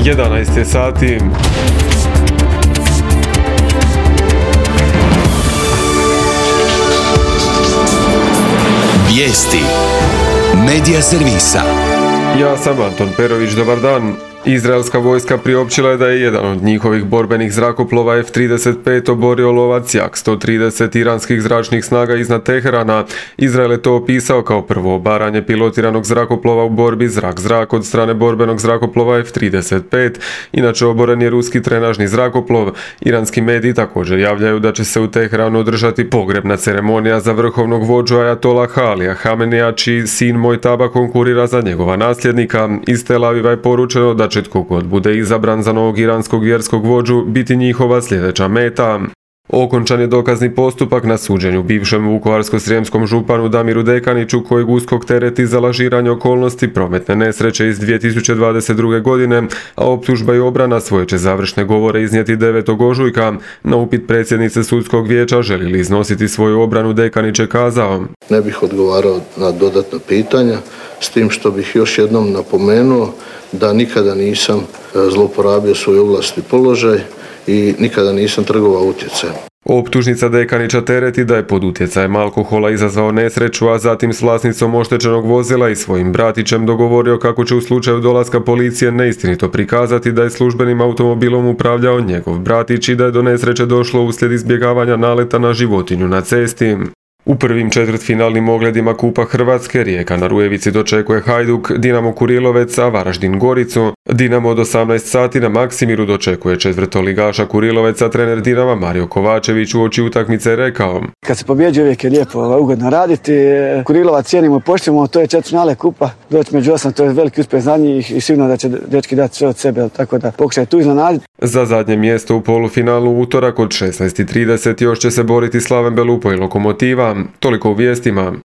11 je sati. Vijesti Medija servisa. Ja sam Anton Perović, dobar dan. Izraelska vojska priopćila je da je jedan od njihovih borbenih zrakoplova F-35 oborio lovac Jak-130 iranskih zračnih snaga iznad Teherana. Izrael je to opisao kao prvo obaranje pilotiranog zrakoplova u borbi zrak-zrak od strane borbenog zrakoplova F-35. Inače oboren je ruski trenažni zrakoplov. Iranski mediji također javljaju da će se u Teheranu održati pogrebna ceremonija za vrhovnog vođu Ajatola Alija Hameneja, čiji sin Mojtaba konkurira za njegova nasljednika. Iz Tel Aviva je poručeno da će tko god bude izabran za novog iranskog vjerskog vođu biti njihova sljedeća meta. Okončan je dokazni postupak na suđenju bivšem vukovarsko-srijemskom županu Damiru Dekaniću, kojeg USKOK tereti za lažiranje okolnosti prometne nesreće iz 2022. godine, a optužba i obrana svoje će završne govore iznijeti 9. ožujka. Na upit predsjednice sudskog vijeća želi li iznositi svoju obranu, Dekanić je kazao: Ne bih odgovarao na dodatna pitanja, s tim što bih još jednom napomenuo da nikada nisam zlouporabio svoj ovlasti i položaj i nikada nisam trgovao utjecajem. Optužnica Dekanića tereti da je pod utjecajem alkohola izazvao nesreću, a zatim s vlasnicom oštećenog vozila i svojim bratićem dogovorio kako će u slučaju dolaska policije neistinito prikazati da je službenim automobilom upravljao njegov bratić i da je do nesreće došlo uslijed izbjegavanja naleta na životinju na cesti. U prvim četvrtfinalnim ogledima Kupa Hrvatske Rijeka na Rujevici dočekuje Hajduk, Dinamo Kurilovec, a Varaždin Goricu. Dinamo od 18 sati na Maksimiru dočekuje četvrtoligaša Kuriloveca. Trener Dinama Mario Kovačević uoči utakmice je rekao: Kad se pobjeđuje uvijek je lijepo, ugodno raditi. Kurilovac cijenimo i poštujemo, to je četvrtfinale Kupa. Doći među 8, to je veliki uspjeh za njih i sigurno da će dečki dati sve od sebe, tako da pokušaj tu iznenaditi. Za zadnje mjesto u polufinalu u utorak od 16:30 još će se boriti Slaven Belupo i Lokomotiva. Toliko u vijestima.